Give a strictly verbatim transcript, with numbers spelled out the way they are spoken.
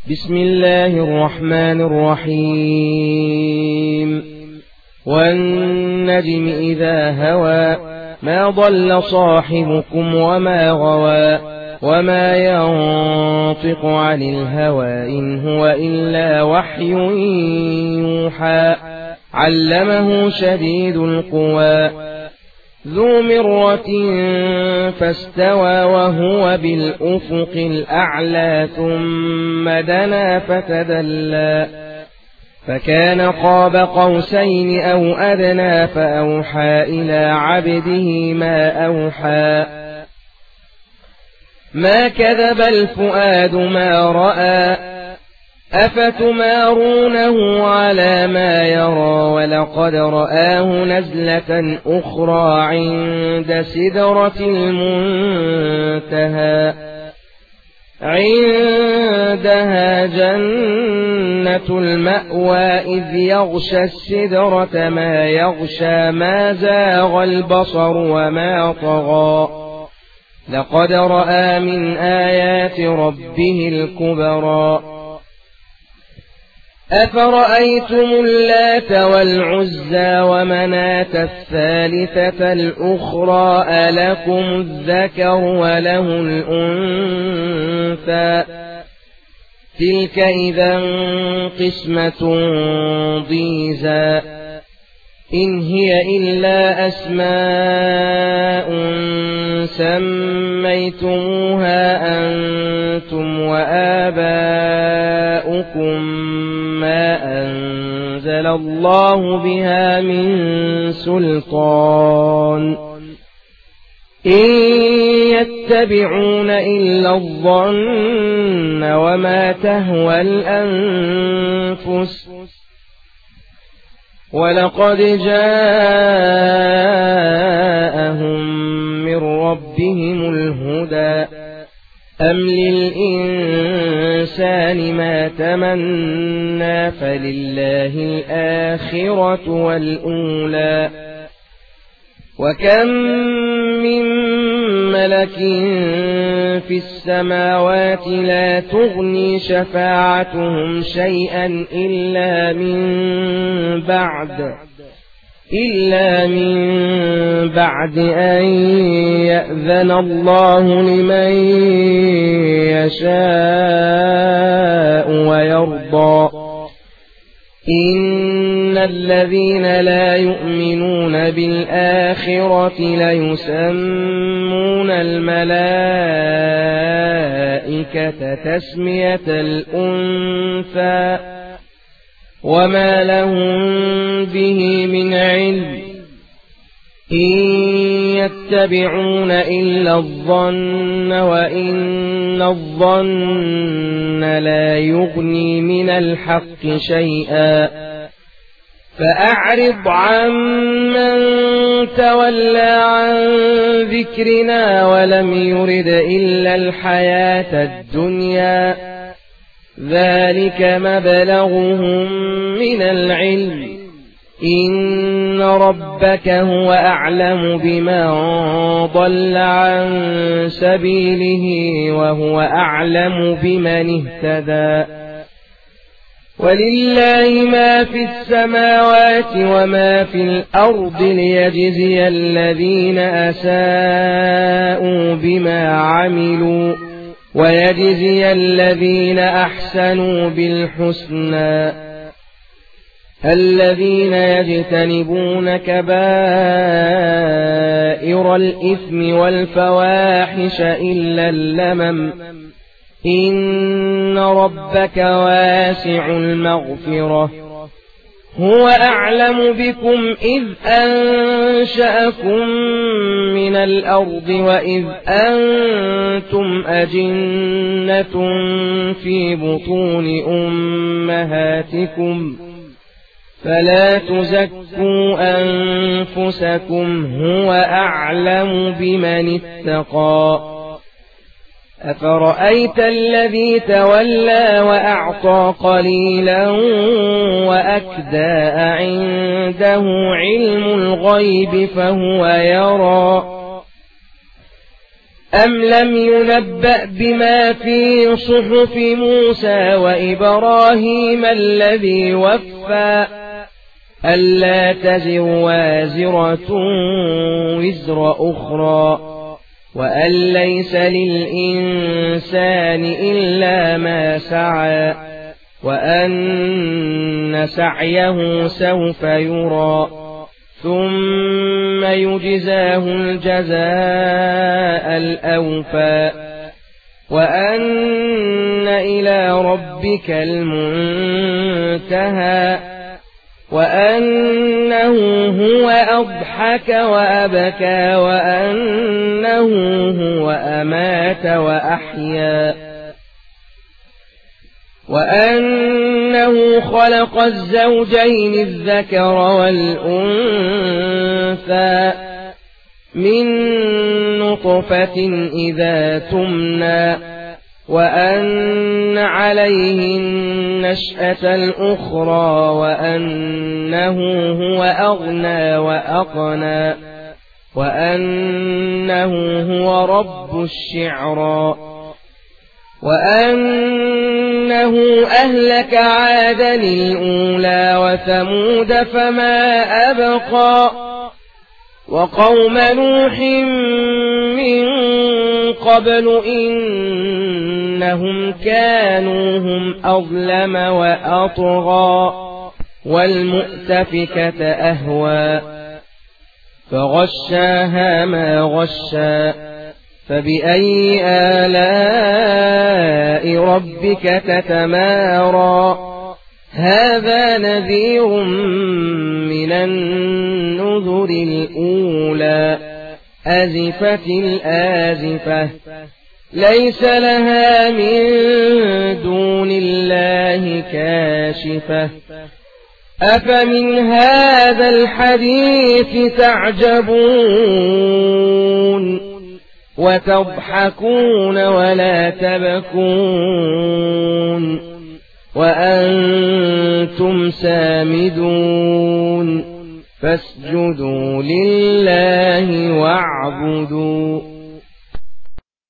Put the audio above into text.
بسم الله الرحمن الرحيم والنجم إذا هوى ما ضل صاحبكم وما غوى وما ينطق عن الهوى إن هو إلا وحي يوحى علمه شديد القوى ذو مرة فاستوى وهو بالأفق الأعلى ثم دنا فتدلى فكان قاب قوسين أو أدنى فأوحى إلى عبده ما أوحى ما كذب الفؤاد ما رأى أفتمارونه على ما يرى ولقد رآه نزلة أخرى عند سدرة المنتهى عندها جنة المأوى إذ يغشى السدرة ما يغشى ما زاغ البصر وما طغى لقد رأى من آيات ربه الكبرى أفرأيتم اللات والعزى ومناة الثالثة الأخرى ألكم الذكر وله الأنثى تلك إذا قسمة ضيزى إن هي إلا أسماء سميتموها أنتم وآباؤكم ما أنزل الله بها من سلطان إن يتبعون إلا الظن وما تهوى الأنفس ولقد جاءهم من ربهم الهدى أم للإنسان ما تمنى فلله الآخرة والأولى وكم من ملك في السماوات لا تغني شفاعتهم شيئا إلا من بعد إلا من بعد أن يأذن الله لمن يشاء ويرضى إن الذين لا يؤمنون بالآخرة ليسمون الملائكة تسمية الأنثى وما لهم به من علم إن يتبعون إلا الظن وإن الظن لا يغني من الحق شيئا فأعرض عن من تولى عن ذكرنا ولم يرد إلا الحياة الدنيا ذلك مبلغهم من العلم إن ربك هو أعلم بمن ضل عن سبيله وهو أعلم بمن اهتدى ولله ما في السماوات وما في الأرض ليجزي الذين أساءوا بما عملوا ويجزي الذين أحسنوا بالحسنى الذين يجتنبون كبائر الإثم والفواحش إلا اللمم إن ربك واسع المغفرة هو أعلم بكم إذ أنشأكم من الأرض وإذ أنتم أجنة في بطون أمهاتكم فلا تزكوا أنفسكم هو أعلم بمن اتقى أفرأيت الذي تولى وأعطى قليلا وأكدى عنده علم الغيب فهو يرى أم لم ينبأ بما في صحف موسى وإبراهيم الذي وفى ألا تزر وازرة وزر أخرى وأن ليس للإنسان إلا ما سعى وأن سعيه سوف يرى ثم يجزاه الجزاء الأوفى وأن إلى ربك المنتهى وأنه هو أضحك وأبكى وأنه هو أمات وأحيا وأنه خلق الزوجين الذكر والأنثى من نطفة إذا تمنى وأن عليه النشأة الأخرى وأنه هو أغنى وأقنى وأنه هو رب الشعرى وأنه أهلك عادا الأولى وثمود فما أبقى وقوم نوح من قبل إنهم كانوا هم أظلم وأطغى والمؤتفكة أهوى فغشاها ما غشى فبأي آلاء ربك تتمارى هذا نذير من النذر الأولى أزفت الآزفة ليس لها من دون الله كاشفة أفمن هذا الحديث تعجبون وتضحكون ولا تبكون وأنتم سامدون فاسجدوا لله واعبدوا